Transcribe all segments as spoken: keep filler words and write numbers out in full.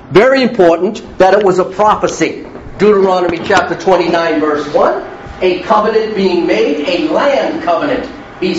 Very important that it was a prophecy. Deuteronomy chapter twenty-nine, verse one. A covenant being made, a land covenant,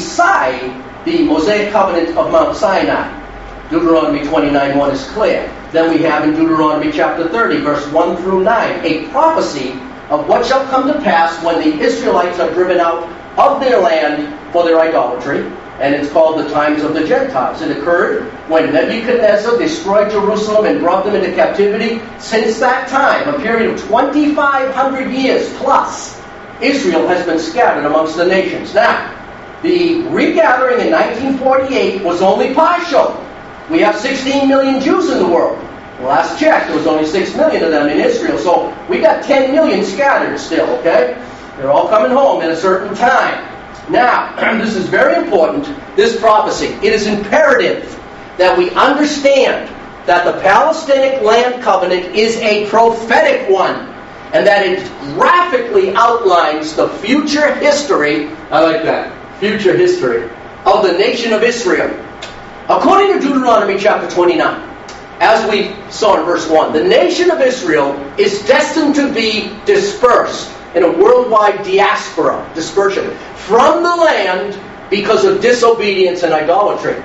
beside the Mosaic covenant of Mount Sinai. Deuteronomy twenty-nine, one is clear. Then we have in Deuteronomy chapter thirty, verse one through nine, a prophecy of what shall come to pass when the Israelites are driven out of their land for their idolatry. And it's called the times of the Gentiles. It occurred when Nebuchadnezzar destroyed Jerusalem and brought them into captivity. Since that time, a period of twenty-five hundred years plus, Israel has been scattered amongst the nations. Now, the regathering in nineteen forty-eight was only partial. We have sixteen million Jews in the world. Last check, there was only six million of them in Israel. So we got ten million scattered still, okay? They're all coming home at a certain time. Now, this is very important, this prophecy. It is imperative that we understand that the Palestinic land covenant is a prophetic one, and that it graphically outlines the future history, I like that, future history, of the nation of Israel. According to Deuteronomy chapter twenty-nine, as we saw in verse one, the nation of Israel is destined to be dispersed in a worldwide diaspora, dispersion, from the land because of disobedience and idolatry.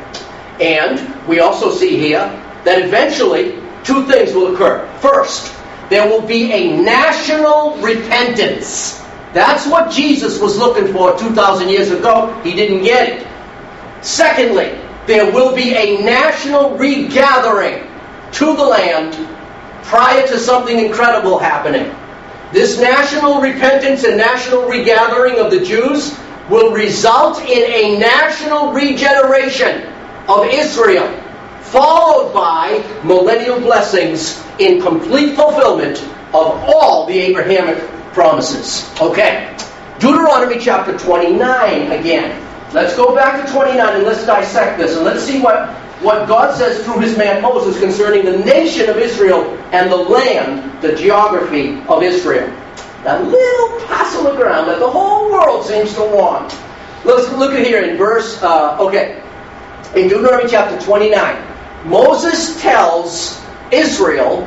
And we also see here that eventually two things will occur. First, there will be a national repentance. That's what Jesus was looking for two thousand years ago. He didn't get it. Secondly, there will be a national regathering to the land prior to something incredible happening. This national repentance and national regathering of the Jews will result in a national regeneration of Israel, followed by millennial blessings in complete fulfillment of all the Abrahamic promises. Okay, Deuteronomy chapter twenty-nine again. Let's go back to twenty-nine and let's dissect this, and let's see what, what God says through his man Moses concerning the nation of Israel and the land, the geography of Israel. That little parcel of ground that the whole world seems to want. Let's look at here in verse, uh, okay, in Deuteronomy chapter twenty-nine. Moses tells Israel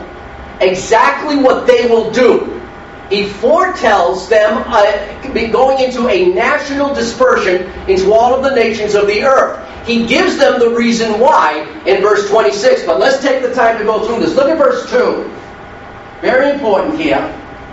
exactly what they will do. He foretells them uh, going into a national dispersion into all of the nations of the earth. He gives them the reason why in verse twenty-six. But let's take the time to go through this. Look at verse two. Very important here.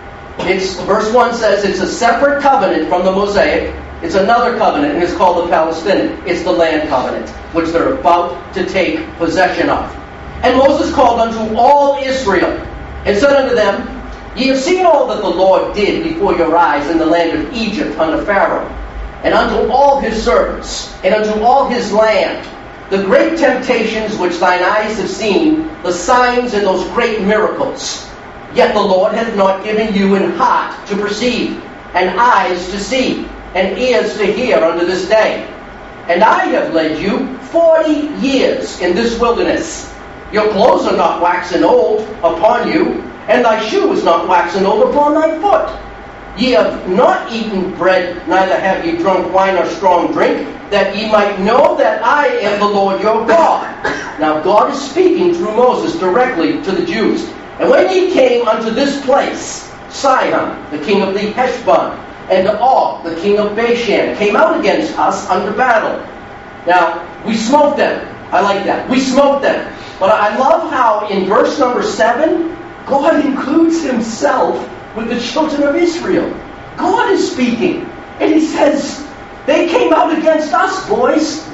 It's, verse one says it's a separate covenant from the Mosaic. It's another covenant, and it's called the Palestinian. It's the land covenant, which they're about to take possession of. And Moses called unto all Israel, and said unto them, Ye have seen all that the Lord did before your eyes in the land of Egypt unto Pharaoh, and unto all his servants, and unto all his land, the great temptations which thine eyes have seen, the signs and those great miracles. Yet the Lord hath not given you an heart to perceive, and eyes to see, and ears to hear unto this day. And I have led you forty years in this wilderness. Your clothes are not waxen old upon you, and thy shoe is not waxen old upon thy foot. Ye have not eaten bread, neither have ye drunk wine or strong drink, that ye might know that I am the Lord your God. Now God is speaking through Moses directly to the Jews. And when ye came unto this place, Sihon, the king of the Heshbon, and Og, the king of Bashan, came out against us unto battle. Now, we smote them. I like that. We smote them. But I love how in verse number seven, God includes himself with the children of Israel. God is speaking. And he says, they came out against us, boys.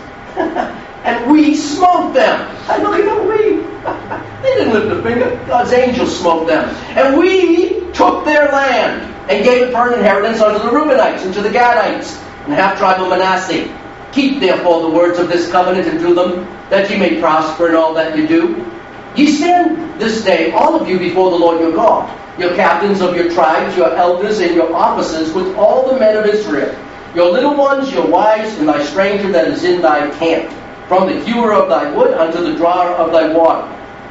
And we smote them. And look at them, we. They didn't lift a finger. God's angels smote them. And we took their land and gave it for an inheritance unto the Reubenites and to the Gadites and half tribe of Manasseh. Keep therefore the words of this covenant and do them, that ye may prosper in all that you do. Ye stand this day, all of you, before the Lord your God, your captains of your tribes, your elders, and your officers, with all the men of Israel, your little ones, your wives, and thy stranger that is in thy camp, from the hewer of thy wood unto the drawer of thy water.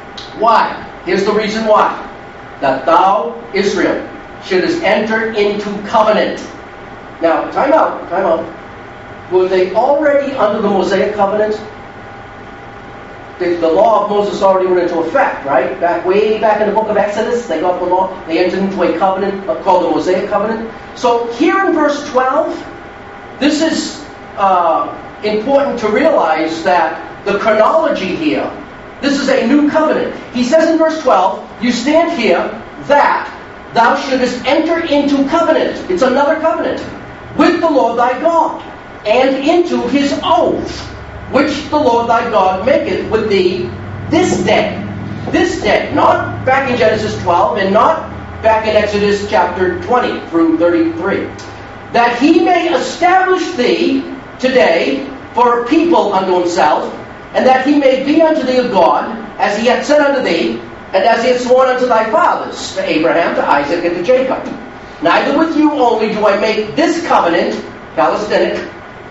Why? Here's the reason why. That thou, Israel, shouldest enter into covenant. Now, time out, time out. Were they already under the Mosaic covenant? the, the law of Moses already went into effect, right? Back way back in the book of Exodus, they got the law. They entered into a covenant called the Mosaic covenant. So here in verse twelve, this is uh, important to realize that the chronology here, this is a new covenant. He says in verse twelve, you stand here that thou shouldest enter into covenant. It's another covenant with the Lord thy God, and into his oath, which the Lord thy God maketh with thee this day. This day, not back in Genesis twelve, and not back in Exodus chapter twenty through thirty-three. That he may establish thee today for a people unto himself, and that he may be unto thee a God, as he hath said unto thee, and as he hath sworn unto thy fathers, to Abraham, to Isaac, and to Jacob. Neither with you only do I make this covenant, Palestinic,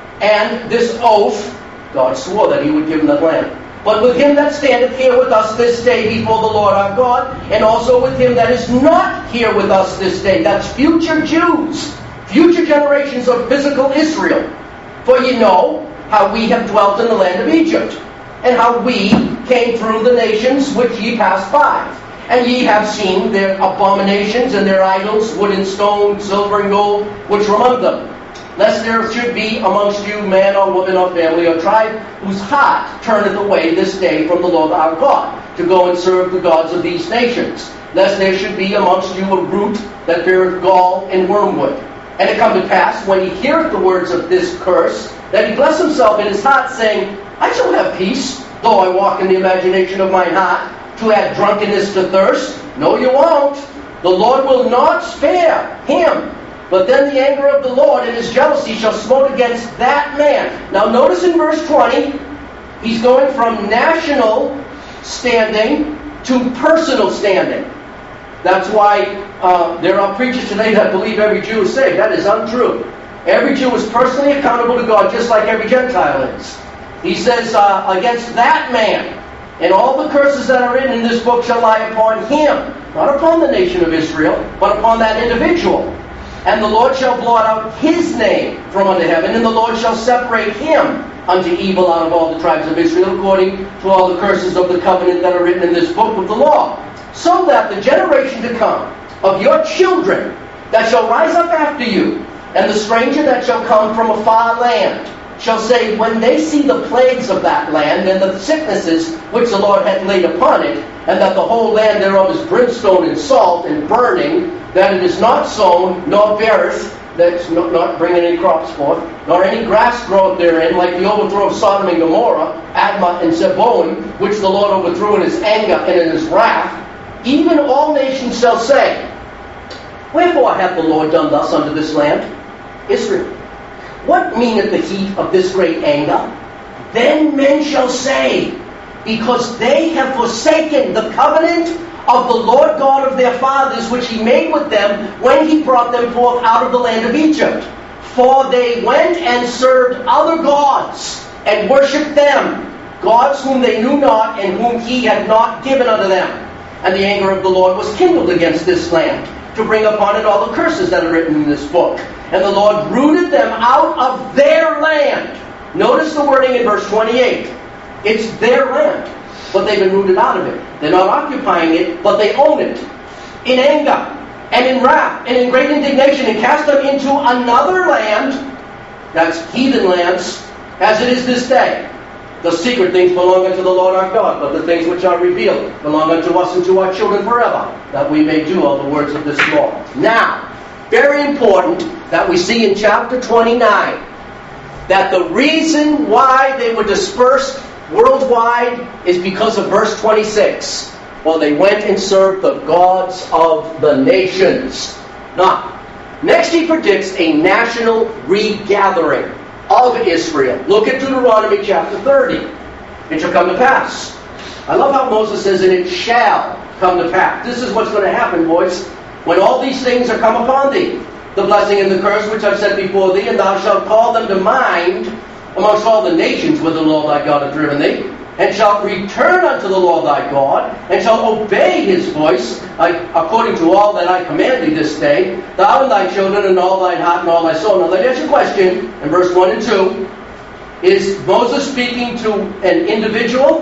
and this oath, God swore that he would give him that land, but with him that standeth here with us this day before the Lord our God, and also with him that is not here with us this day. That's future Jews, future generations of physical Israel. For ye know how we have dwelt in the land of Egypt, and how we came through the nations which ye passed by. And ye have seen their abominations and their idols, wood and stone, silver and gold, which were among them. Lest there should be amongst you man or woman or family or tribe, whose heart turneth away this day from the Lord our God, to go and serve the gods of these nations. Lest there should be amongst you a root that beareth gall and wormwood. And it come to pass, when he heareth the words of this curse, that he bless himself in his heart, saying, I shall have peace, though I walk in the imagination of mine heart, to add drunkenness to thirst. No, you won't. The Lord will not spare him. But then the anger of the Lord and his jealousy shall smote against that man. Now notice in verse twenty, he's going from national standing to personal standing. That's why uh, there are preachers today that believe every Jew is saved. That is untrue. Every Jew is personally accountable to God, just like every Gentile is. He says, uh, against that man, and all the curses that are written in this book shall lie upon him, not upon the nation of Israel, but upon that individual. And the Lord shall blot out his name from under heaven, and the Lord shall separate him unto evil out of all the tribes of Israel, according to all the curses of the covenant that are written in this book of the law. So that the generation to come of your children that shall rise up after you, and the stranger that shall come from a far land, shall say, when they see the plagues of that land, and the sicknesses which the Lord hath laid upon it, and that the whole land thereof is brimstone and salt and burning, that it is not sown, nor beareth, that's not, not bringing any crops forth, nor any grass groweth therein, like the overthrow of Sodom and Gomorrah, Admah and Zeboim, which the Lord overthrew in his anger and in his wrath, even all nations shall say, wherefore hath the Lord done thus unto this land? Israel. What meaneth the heat of this great anger? Then men shall say, because they have forsaken the covenant of the Lord God of their fathers, which he made with them when he brought them forth out of the land of Egypt. For they went and served other gods, and worshipped them, gods whom they knew not, and whom he had not given unto them. And the anger of the Lord was kindled against this land, to bring upon it all the curses that are written in this book. And the Lord rooted them out of their land. Notice the wording in verse twenty-eight. It's their land, but they've been rooted out of it. They're not occupying it, but they own it. In anger, and in wrath, and in great indignation, and cast them into another land, that's heathen lands, as it is this day. The secret things belong unto the Lord our God, but the things which are revealed belong unto us and to our children forever, that we may do all the words of this law. Now, very important that we see in chapter twenty-nine that the reason why they were dispersed worldwide is because of verse twenty-six. Well, they went and served the gods of the nations. Now, next he predicts a national regathering of Israel. Look at Deuteronomy chapter thirty. It shall come to pass. I love how Moses says, and it shall come to pass. This is what's going to happen, boys. When all these things are come upon thee, the blessing and the curse which I've set before thee, and thou shalt call them to mind amongst all the nations whither the Lord thy God hath driven thee, and shalt return unto the Lord thy God, and shalt obey his voice, according to all that I command thee this day, thou and thy children, and all thine heart, and all thy soul. Now let me ask you a question, in verse one and two. Is Moses speaking to an individual,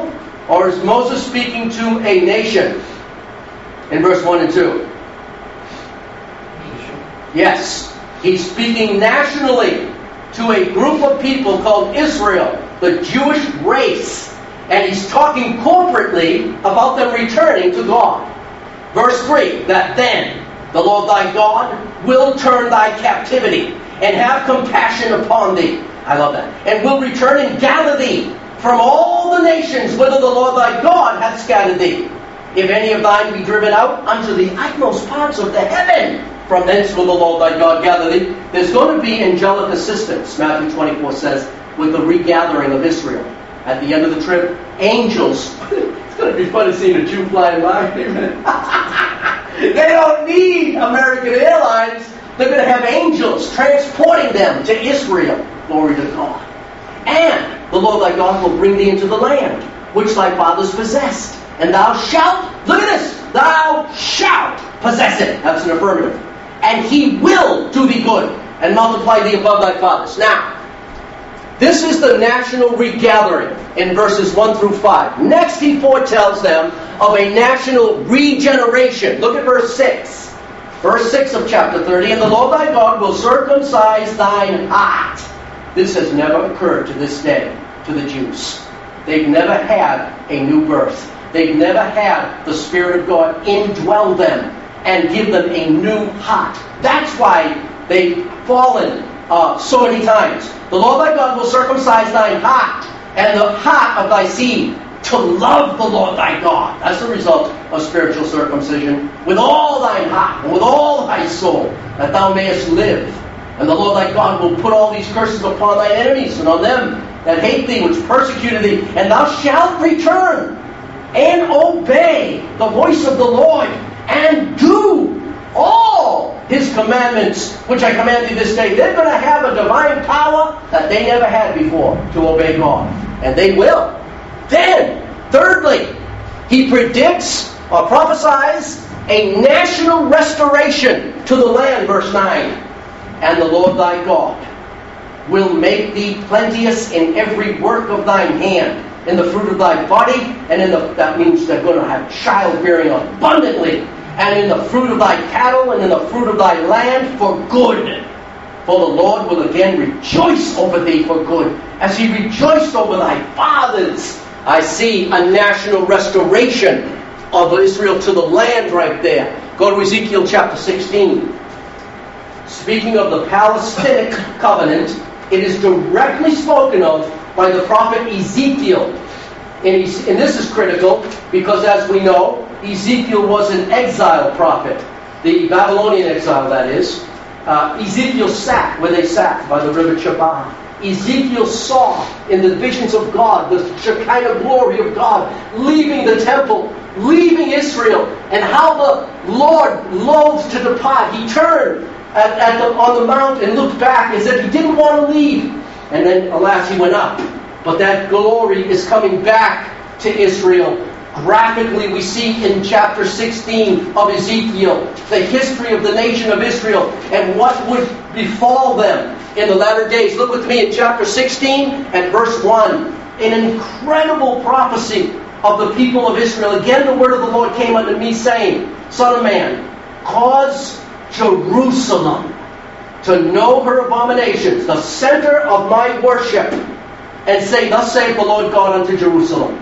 Or is Moses speaking to a nation? In verse one and two. Yes. He's speaking nationally to a group of people called Israel, the Jewish race. And he's talking corporately about them returning to God. Verse three, that then the Lord thy God will turn thy captivity and have compassion upon thee. I love that. And will return and gather thee from all the nations whither the Lord thy God hath scattered thee. If any of thine be driven out unto the utmost parts of the heaven, from thence will the Lord thy God gather thee. There's going to be angelic assistance, Matthew twenty-four says, with the regathering of Israel. At the end of the trip, angels. It's going to be fun to see a Jew flying by. They don't need American Airlines. They're going to have angels transporting them to Israel. Glory to God. And the Lord thy God will bring thee into the land, which thy fathers possessed. And thou shalt, look at this, thou shalt possess it. That's an affirmative. And he will do thee good and multiply thee above thy fathers. Now, this is the national regathering in verses one through five. Next, he foretells them of a national regeneration. Look at verse six. Verse six of chapter thirty. And the Lord thy God will circumcise thine heart. This has never occurred to this day to the Jews. They've never had a new birth. They've never had the Spirit of God indwell them and give them a new heart. That's why they've fallen uh, so many times. The Lord thy God will circumcise thine heart and the heart of thy seed to love the Lord thy God. That's the result of spiritual circumcision. With all thine heart and with all thy soul, that thou mayest live. And the Lord thy God will put all these curses upon thy enemies and on them that hate thee, which persecuted thee. And thou shalt return and obey the voice of the Lord and do all his commandments, which I command thee this day. They're going to have a divine power that they never had before to obey God. And they will. Then, thirdly, he predicts or prophesies a national restoration to the land, verse nine. And the Lord thy God will make thee plenteous in every work of thine hand, in the fruit of thy body, and in the, that means they're going to have childbearing abundantly, and in the fruit of thy cattle, and in the fruit of thy land for good. For the Lord will again rejoice over thee for good, as he rejoiced over thy fathers. I see a national restoration of Israel to the land right there. Go to Ezekiel chapter sixteen. Speaking of the Palestinic covenant, it is directly spoken of by the prophet Ezekiel. And, and this is critical because, as we know, Ezekiel was an exile prophet. The Babylonian exile, that is. Uh, Ezekiel sat where they sat by the river Chebar. Ezekiel saw in the visions of God the Shekinah glory of God leaving the temple, leaving Israel, and how the Lord loathed to depart. He turned at, at the, on the mount and looked back and said he didn't want to leave. And then, alas, he went up. But that glory is coming back to Israel. Graphically, we see in chapter sixteen of Ezekiel the history of the nation of Israel and what would befall them in the latter days. Look with me in chapter sixteen and verse one. An incredible prophecy of the people of Israel. Again, the word of the Lord came unto me, saying, Son of man, cause Jerusalem to know her abominations, the center of my worship, and say, Thus saith the Lord God unto Jerusalem,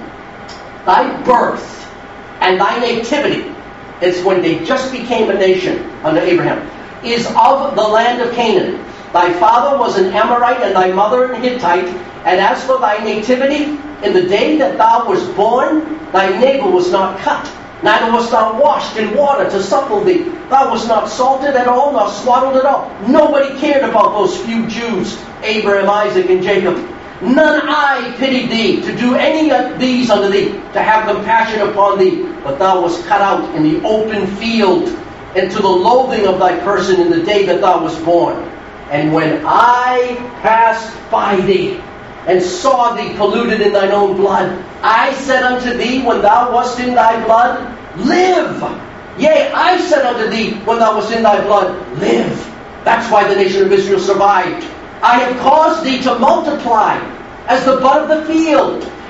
thy birth and thy nativity, is when they just became a nation under Abraham, is of the land of Canaan. Thy father was an Amorite and thy mother an Hittite. And as for thy nativity, in the day that thou wast born, thy navel was not cut, neither wast thou washed in water to suckle thee. Thou wast not salted at all, nor swaddled at all. Nobody cared about those few Jews, Abraham, Isaac, and Jacob. None I pitied thee to do any of these unto thee, to have compassion upon thee. But thou wast cut out in the open field, and to the loathing of thy person in the day that thou wast born. And when I passed by thee, and saw thee polluted in thine own blood, I said unto thee, when thou wast in thy blood, live. Yea, I said unto thee, when thou wast in thy blood, live. That's why the nation of Israel survived. I have caused thee to multiply as the bud of the field,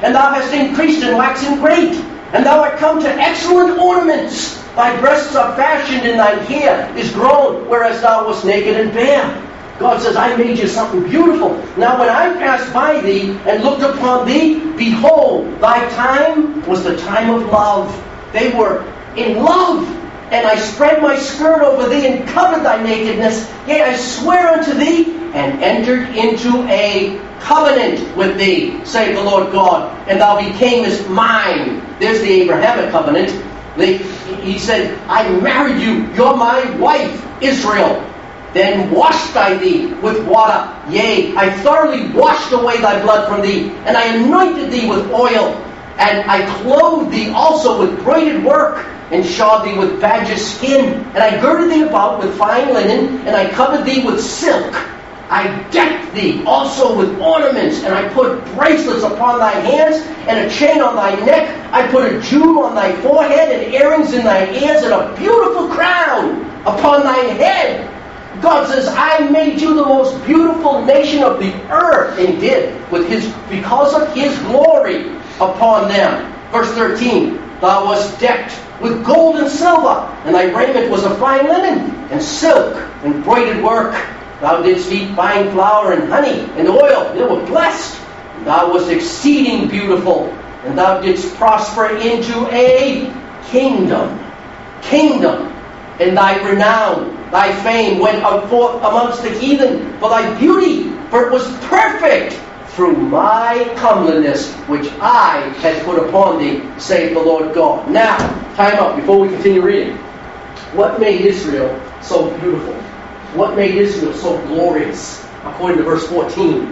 and thou hast increased and waxen great, and thou art come to excellent ornaments. Thy breasts are fashioned, and thy hair is grown, whereas thou wast naked and bare. God says, I made you something beautiful. Now when I passed by thee and looked upon thee, behold, thy time was the time of love. They were in love. And I spread my skirt over thee and covered thy nakedness. Yea, I swear unto thee and entered into a covenant with thee, saith the Lord God, and thou becamest mine. There's the Abrahamic covenant. They, he said, I married you. You're my wife, Israel. Then washed I thee with water. Yea, I thoroughly washed away thy blood from thee, and I anointed thee with oil. And I clothed thee also with braided work, and shod thee with badger's skin. And I girded thee about with fine linen, and I covered thee with silk. I decked thee also with ornaments, and I put bracelets upon thy hands, and a chain on thy neck. I put a jewel on thy forehead, and earrings in thy ears, and a beautiful crown upon thy head. God says, I made you the most beautiful nation of the earth, and did, with his, because of his glory upon them. Verse thirteen, thou wast decked with gold and silver, and thy raiment was of fine linen, and silk, and braided work. Thou didst eat fine flour and honey and oil. They were blessed. Thou wast exceeding beautiful, and thou didst prosper into a kingdom. Kingdom. And thy renown, thy fame went out forth amongst the heathen for thy beauty, for it was perfect through my comeliness, which I had put upon thee, saith the Lord God. Now, time up before we continue reading. What made Israel so beautiful? What made Israel so glorious? According to verse fourteen.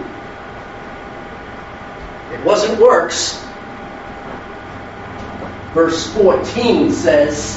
It wasn't works. Verse fourteen says,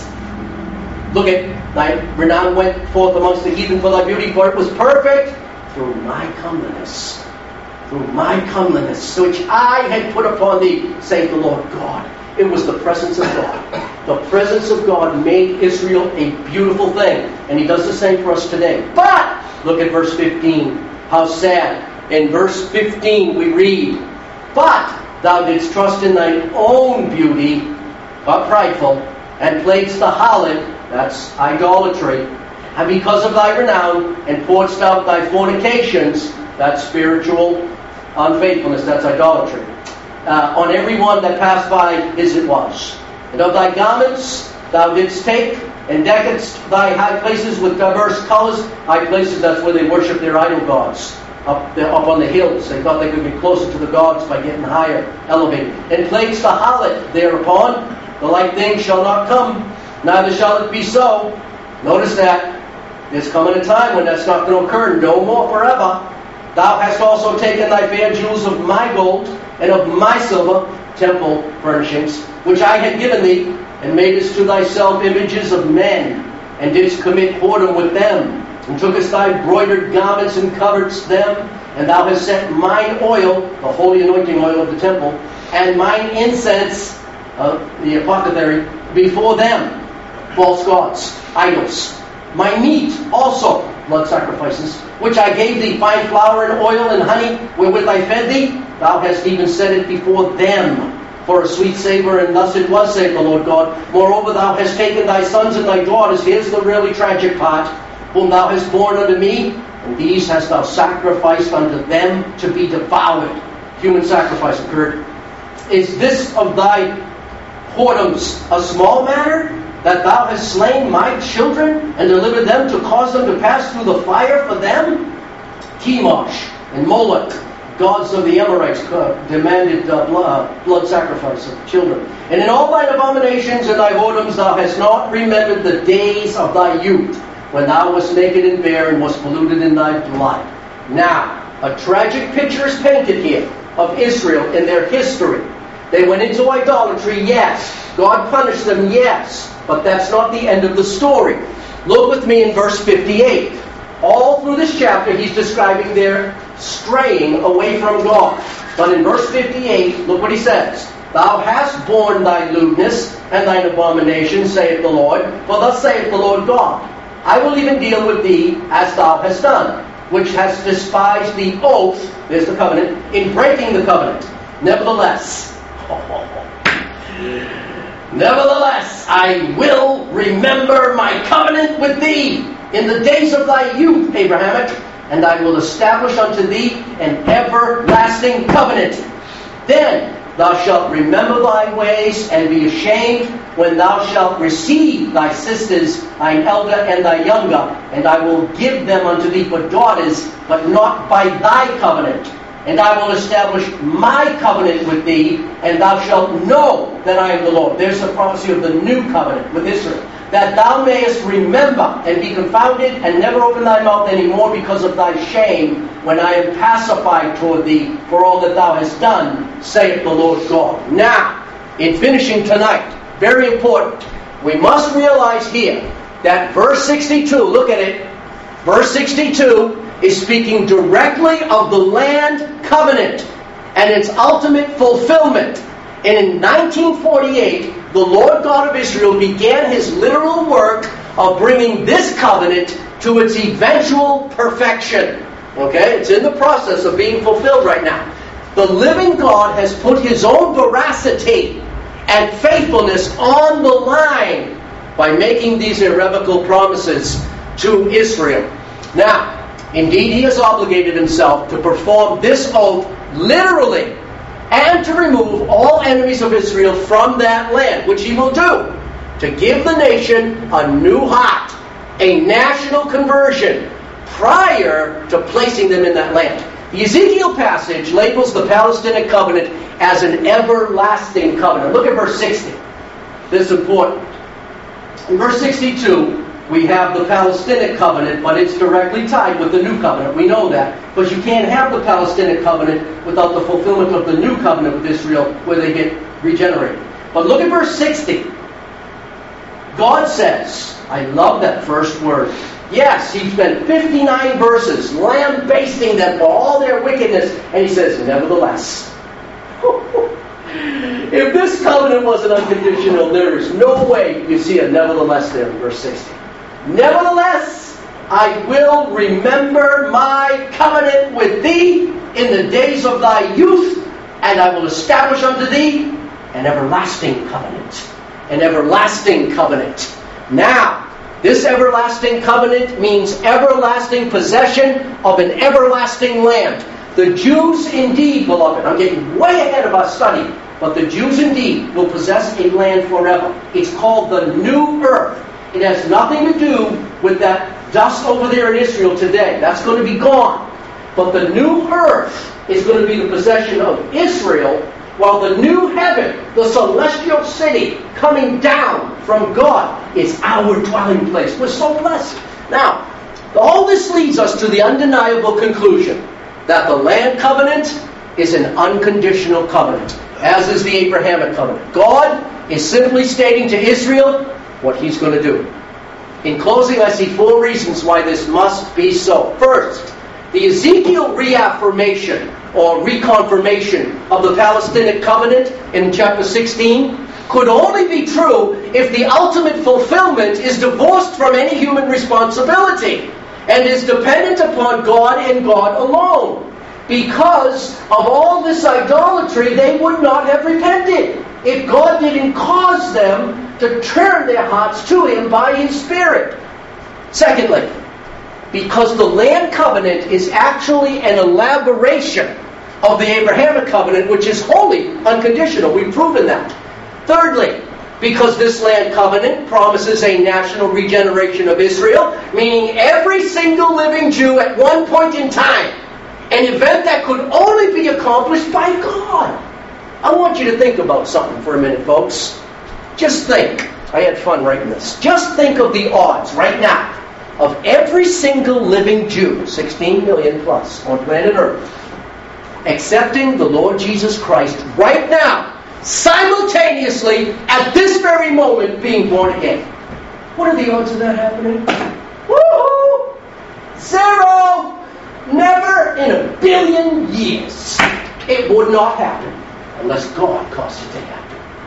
look at, thy renown went forth amongst the heathen for thy beauty, for it was perfect through my comeliness. Through my comeliness, which I had put upon thee, saith the Lord God. It was the presence of God. The presence of God made Israel a beautiful thing. And he does the same for us today. But, look at verse fifteen. How sad. In verse fifteen we read, but thou didst trust in thine own beauty, but prideful, and playedst the harlot, that's idolatry, and because of thy renown, and pouredst out thy fornications, that's spiritual unfaithfulness, that's idolatry, uh, on every one that passed by as it was. And of thy garments thou didst take, and deckest thy high places with diverse colors. High places, that's where they worship their idol gods. Up there, up on the hills. They thought they could get closer to the gods by getting higher, elevated. And playedst the harlot thereupon. The like thing shall not come, neither shall it be so. Notice that. There's coming a time when that's not going to occur, no more forever. Thou hast also taken thy fair jewels of my gold, and of my silver, temple furnishings, which I had given thee, and madest to thyself images of men, and didst commit whoredom with them, and tookest thy broidered garments and coveredst them, and thou hast set mine oil, the holy anointing oil of the temple, and mine incense, uh, the apothecary, before them, false gods, idols. My meat also, blood sacrifices, which I gave thee, fine flour and oil and honey, wherewith I fed thee, thou hast even set it before them, for a sweet savor, and thus it was, saith the Lord God. Moreover, thou hast taken thy sons and thy daughters, here's the really tragic part, whom thou hast borne unto me, and these hast thou sacrificed unto them to be devoured. Human sacrifice occurred. Is this of thy whoredoms a small matter, that thou hast slain my children, and delivered them to cause them to pass through the fire for them? Chemosh and Moloch, gods of the Amorites, uh, demanded uh, blood, blood sacrifice of children. And in all thine abominations and thy whoredoms thou hast not remembered the days of thy youth, when thou wast naked and bare, and wast polluted in thy blood. Now, a tragic picture is painted here of Israel in their history. They went into idolatry, yes. God punished them, yes. But that's not the end of the story. Look with me in verse fifty-eight. All through this chapter, he's describing their straying away from God. But in verse fifty-eight, look what he says. Thou hast borne thy lewdness and thine abomination, saith the Lord. For thus saith the Lord God, I will even deal with thee as thou hast done, which hast despised the oath, there's the covenant, in breaking the covenant. Nevertheless, Nevertheless, I will remember my covenant with thee in the days of thy youth, Abrahamic, and I will establish unto thee an everlasting covenant. Then thou shalt remember thy ways and be ashamed when thou shalt receive thy sisters, thine elder and thy younger, and I will give them unto thee for daughters, but not by thy covenant. And I will establish my covenant with thee, and thou shalt know that I am the Lord. There's the prophecy of the new covenant with Israel. That thou mayest remember and be confounded and never open thy mouth any more because of thy shame when I am pacified toward thee for all that thou hast done, saith the Lord God. Now, in finishing tonight, very important, we must realize here that verse sixty-two, look at it, verse sixty-two is speaking directly of the land covenant and its ultimate fulfillment. And in nineteen forty-eight, the Lord God of Israel began his literal work of bringing this covenant to its eventual perfection. Okay? It's in the process of being fulfilled right now. The living God has put his own veracity and faithfulness on the line by making these irrevocable promises to Israel. Now, indeed, he has obligated himself to perform this oath literally and to remove all enemies of Israel from that land, which he will do, to give the nation a new heart, a national conversion, prior to placing them in that land. The Ezekiel passage labels the Palestinic covenant as an everlasting covenant. Look at verse sixty. This is important. In verse sixty-two, we have the Palestinic covenant, but it's directly tied with the new covenant. We know that. Because you can't have the Palestinic covenant without the fulfillment of the new covenant with Israel, where they get regenerated. But look at verse sixty. God says, I love that first word. Yes, he spent fifty-nine verses lambasting them for all their wickedness. And he says, nevertheless. If this covenant wasn't unconditional, there is no way you see a nevertheless there in verse sixty. Nevertheless, I will remember my covenant with thee in the days of thy youth, and I will establish unto thee an everlasting covenant. An everlasting covenant. Now, this everlasting covenant means everlasting possession of an everlasting land. The Jews indeed, beloved, I'm getting way ahead of our study, but the Jews indeed will possess a land forever. It's called the New Earth. It has nothing to do with that dust over there in Israel today. That's going to be gone. But the new earth is going to be the possession of Israel, while the new heaven, the celestial city coming down from God, is our dwelling place. We're so blessed. Now, all this leads us to the undeniable conclusion that the land covenant is an unconditional covenant, as is the Abrahamic covenant. God is simply stating to Israel what he's going to do. In closing, I see four reasons why this must be so. First, the Ezekiel reaffirmation or reconfirmation of the Palestinic covenant in chapter sixteen could only be true if the ultimate fulfillment is divorced from any human responsibility and is dependent upon God and God alone. Because of all this idolatry, they would not have repented if God didn't cause them to turn their hearts to Him by His Spirit. Secondly, because the land covenant is actually an elaboration of the Abrahamic covenant, which is wholly unconditional. We've proven that. Thirdly, because this land covenant promises a national regeneration of Israel, meaning every single living Jew at one point in time, an event that could only be accomplished by God. I want you to think about something for a minute, folks. Just think. I had fun writing this. Just think of the odds right now of every single living Jew, sixteen million plus on planet Earth, accepting the Lord Jesus Christ right now, simultaneously, at this very moment, being born again. What are the odds of that happening? Woo-hoo! Zero! Never in a billion years. It would not happen unless God caused it to happen.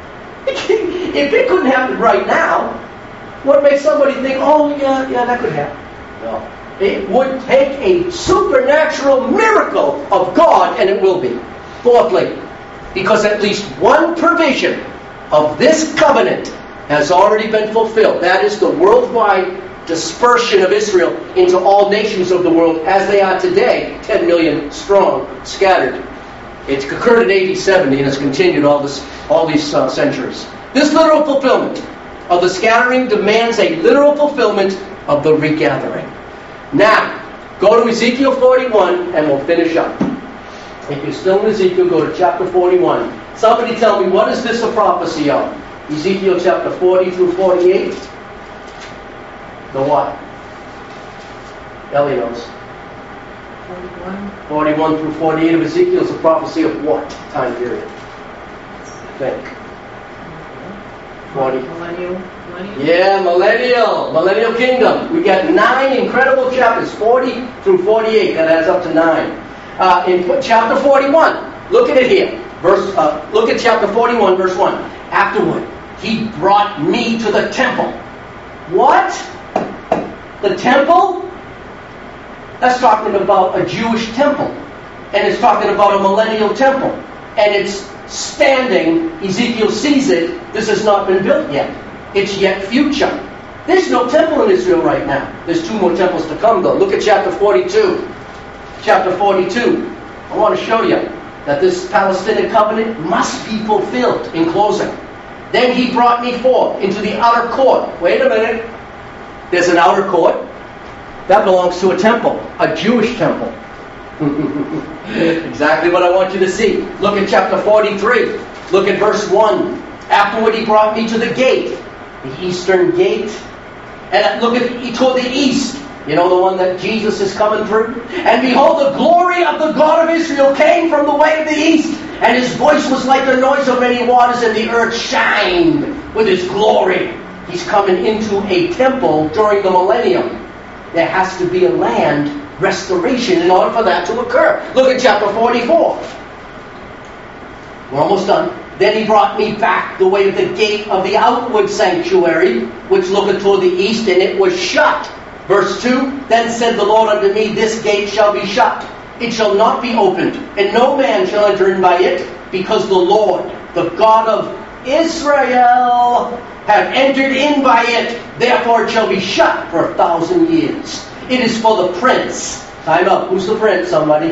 If it couldn't happen right now, what makes somebody think, oh, yeah, yeah, that could happen? No. It would take a supernatural miracle of God, and it will be. Fourthly, because at least one provision of this covenant has already been fulfilled. That is the worldwide dispersion of Israel into all nations of the world as they are today, ten million strong, scattered. It occurred in A D seventy and has continued all this, all these uh, centuries. This literal fulfillment of the scattering demands a literal fulfillment of the regathering. Now, go to Ezekiel forty-one and we'll finish up. If you're still in Ezekiel, go to chapter forty-one. Somebody tell me, what is this a prophecy of? Ezekiel chapter forty through forty-eight. The what? Ellie knows. forty-one. forty-one through forty-eight of Ezekiel is a prophecy of what time period? Think. forty. Millennial. Millennial. Yeah, millennial. Millennial kingdom. We got nine incredible chapters, forty through forty-eight. That adds up to nine. Uh, in chapter forty-one, look at it here. Verse. Uh, look at chapter forty-one, verse one. Afterward, he brought me to the temple. What? The temple? That's talking about a Jewish temple. And it's talking about a millennial temple. And it's standing. Ezekiel sees it. This has not been built yet. It's yet future. There's no temple in Israel right now. There's two more temples to come, though. Look at chapter forty-two. Chapter forty-two. I want to show you that this Palestinian covenant must be fulfilled. In closing. Then he brought me forth into the outer court. Wait a minute. There's an outer court. That belongs to a temple. A Jewish temple. Exactly what I want you to see. Look at chapter forty-three. Look at verse one. Afterward he brought me to the gate. The eastern gate. And look at, he toward the east. You know the one that Jesus is coming through? And behold, the glory of the God of Israel came from the way of the east. And his voice was like the noise of many waters, and the earth shined with his glory. He's coming into a temple during the millennium. There has to be a land restoration in order for that to occur. Look at chapter forty-four. We're almost done. Then he brought me back the way of the gate of the outward sanctuary, which looketh toward the east, and it was shut. Verse two, then said the Lord unto me, this gate shall be shut. It shall not be opened, and no man shall enter in by it, because the Lord, the God of Israel, have entered in by it. Therefore it shall be shut for a thousand years. It is for the prince. Time up. Who's the prince? Somebody?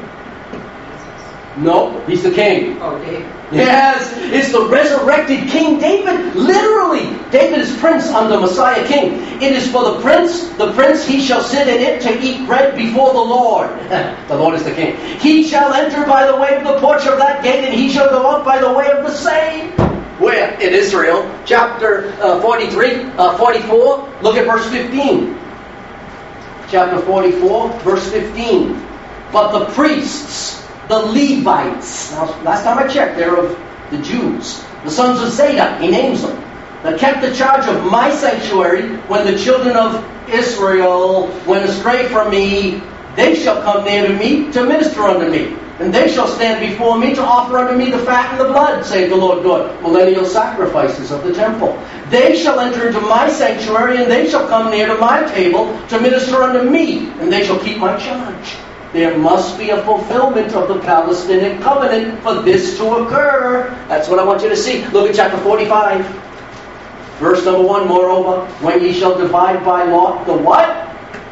No, he's the king. Oh, David. Yes, it's the resurrected King David. Literally, David is prince under Messiah King. It is for the prince. The prince, he shall sit in it to eat bread before the Lord. The Lord is the king. He shall enter by the way of the porch of that gate, and he shall go out by the way of the same. Where? In Israel. Chapter uh, forty-three, uh, forty-four. Look at verse fifteen. Chapter forty-four, verse fifteen. But the priests, the Levites, now last time I checked, they're of the Jews, the sons of Zadok, he names them, that kept the charge of my sanctuary when the children of Israel went astray from me. They shall come near to me to minister unto me. And they shall stand before me to offer unto me the fat and the blood, saith the Lord God, millennial sacrifices of the temple. They shall enter into my sanctuary, and they shall come near to my table to minister unto me, and they shall keep my charge. There must be a fulfillment of the Palestinian covenant for this to occur. That's what I want you to see. Look at chapter forty-five. Verse number one, moreover, when ye shall divide by lot the what?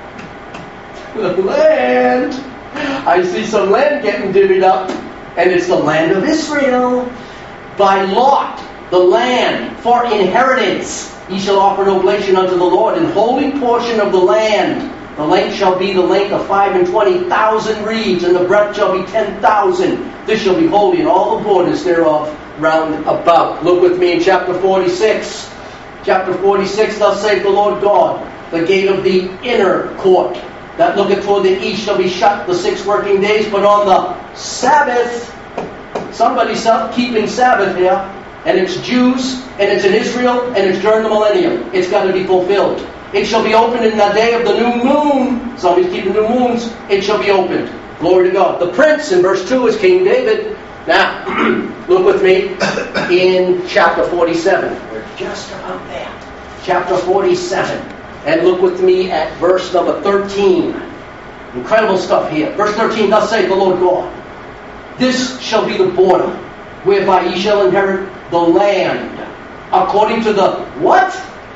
The land. I see some land getting divvied up, and it's the land of Israel. By lot, the land, for inheritance, ye shall offer an oblation unto the Lord, in holy portion of the land. The length shall be the length of five and twenty thousand reeds, and the breadth shall be ten thousand. This shall be holy, and all the borders thereof round about. Look with me in chapter forty-six. Chapter forty-six, thus saith the Lord God, the gate of the inner court, that looketh toward the east shall be shut the six working days, but on the Sabbath, somebody's keeping Sabbath here, and it's Jews, and it's in Israel, and it's during the millennium. It's got to be fulfilled. It shall be opened in the day of the new moon. Somebody's keeping new moons. It shall be opened. Glory to God. The prince in verse two is King David. Now, look with me in chapter forty-seven. We're just about there. Chapter forty-seven. And look with me at verse number thirteen. Incredible stuff here. Verse thirteen, thus saith the Lord God, this shall be the border whereby ye shall inherit the land, according to the what?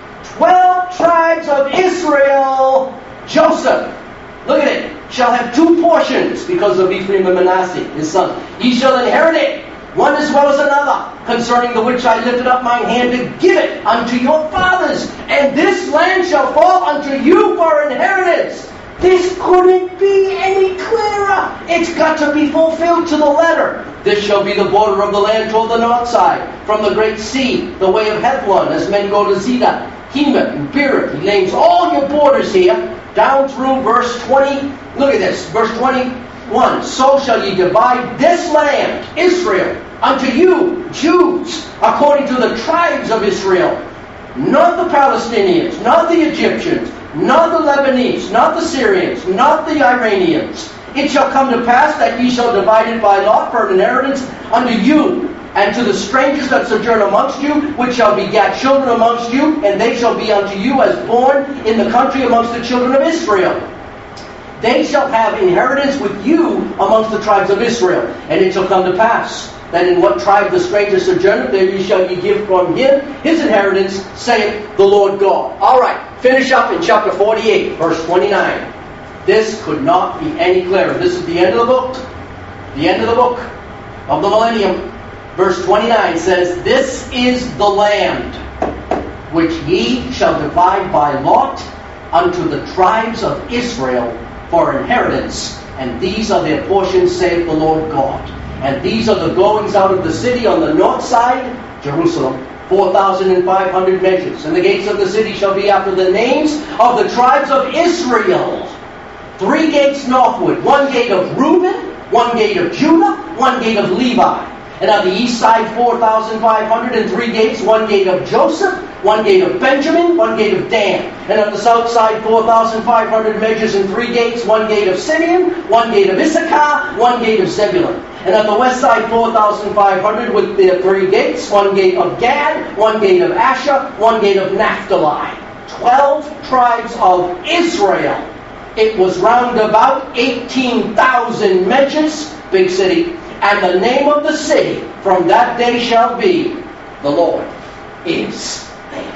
Twelve tribes of Israel. Joseph, look at it, shall have two portions because of Ephraim and Manasseh, his son. Ye shall inherit it, one as well as another, concerning the which I lifted up mine hand to give it unto your fathers. And this land shall fall unto you for inheritance. This couldn't be any clearer. It's got to be fulfilled to the letter. This shall be the border of the land toward the north side, from the great sea, the way of Hethlon, as men go to Zidah, Hemath, and Beerith. He names all your borders here, down through verse twenty. Look at this, verse twenty-one. So shall ye divide this land, Israel, unto you, Jews, according to the tribes of Israel. Not the Palestinians, not the Egyptians, not the Lebanese, not the Syrians, not the Iranians. It shall come to pass that ye shall divide it by lot for an inheritance unto you, and to the strangers that sojourn amongst you, which shall begat children amongst you, and they shall be unto you as born in the country amongst the children of Israel. They shall have inheritance with you amongst the tribes of Israel. And it shall come to pass that in what tribe the stranger sojourneth, there ye shall ye give from him his inheritance, saith the Lord God. All right, finish up in chapter forty-eight, verse twenty-nine. This could not be any clearer. This is the end of the book. The end of the book of the millennium. Verse twenty-nine says, This is the land which ye shall divide by lot unto the tribes of Israel for inheritance, and these are their portions, saith the Lord God. And these are the goings out of the city on the north side, Jerusalem, four thousand five hundred measures. And the gates of the city shall be after the names of the tribes of Israel. Three gates northward, one gate of Reuben, one gate of Judah, one gate of Levi. And on the east side, four thousand five hundred and three gates, one gate of Joseph, one gate of Benjamin, one gate of Dan. And on the south side, four thousand five hundred measures and three gates, one gate of Simeon, one gate of Issachar, one gate of Zebulun. And on the west side, four thousand five hundred with their three gates, one gate of Gad, one gate of Asher, one gate of Naphtali. Twelve tribes of Israel. It was round about eighteen thousand measures, big city. And the name of the city from that day shall be, the Lord is there.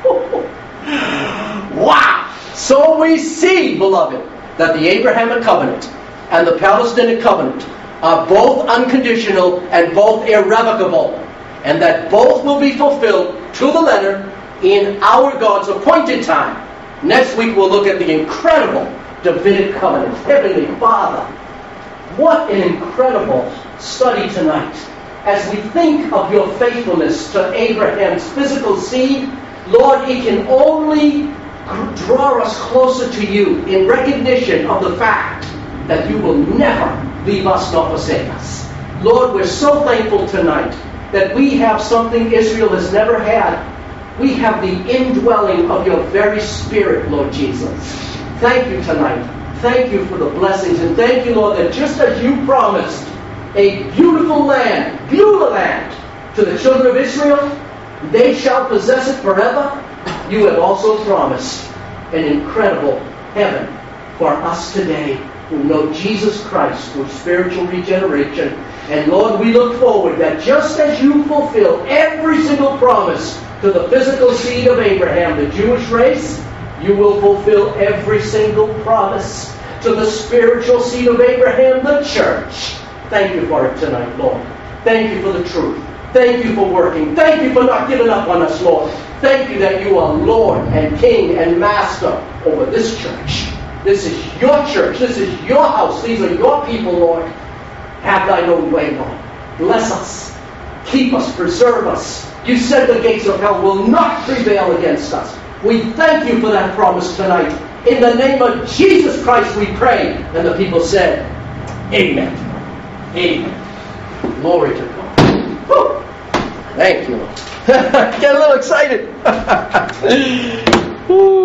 Wow! So we see, beloved, that the Abrahamic covenant and the Palestinian covenant are both unconditional and both irrevocable, and that both will be fulfilled to the letter in our God's appointed time. Next week we'll look at the incredible Davidic covenant. Heavenly Father, what an incredible study tonight. As we think of your faithfulness to Abraham's physical seed, Lord, it can only draw us closer to you in recognition of the fact that you will never leave us nor forsake us. Lord, we're so thankful tonight that we have something Israel has never had. We have the indwelling of your very Spirit, Lord Jesus. Thank you tonight. Thank you for the blessings. And thank you, Lord, that just as you promised a beautiful land, beautiful land to the children of Israel, they shall possess it forever. You have also promised an incredible heaven for us today who know Jesus Christ through spiritual regeneration. And Lord, we look forward that just as you fulfill every single promise to the physical seed of Abraham, the Jewish race, you will fulfill every single promise to the spiritual seed of Abraham, the church. Thank you for it tonight, Lord. Thank you for the truth. Thank you for working. Thank you for not giving up on us, Lord. Thank you that you are Lord and King and Master over this church. This is your church. This is your house. These are your people, Lord. Have thine own way, Lord. Bless us. Keep us. Preserve us. You said the gates of hell will not prevail against us. We thank you for that promise tonight. In the name of Jesus Christ we pray. And the people said, Amen. Amen. Glory to God. Woo. Thank you, Lord. Get a little excited. Woo.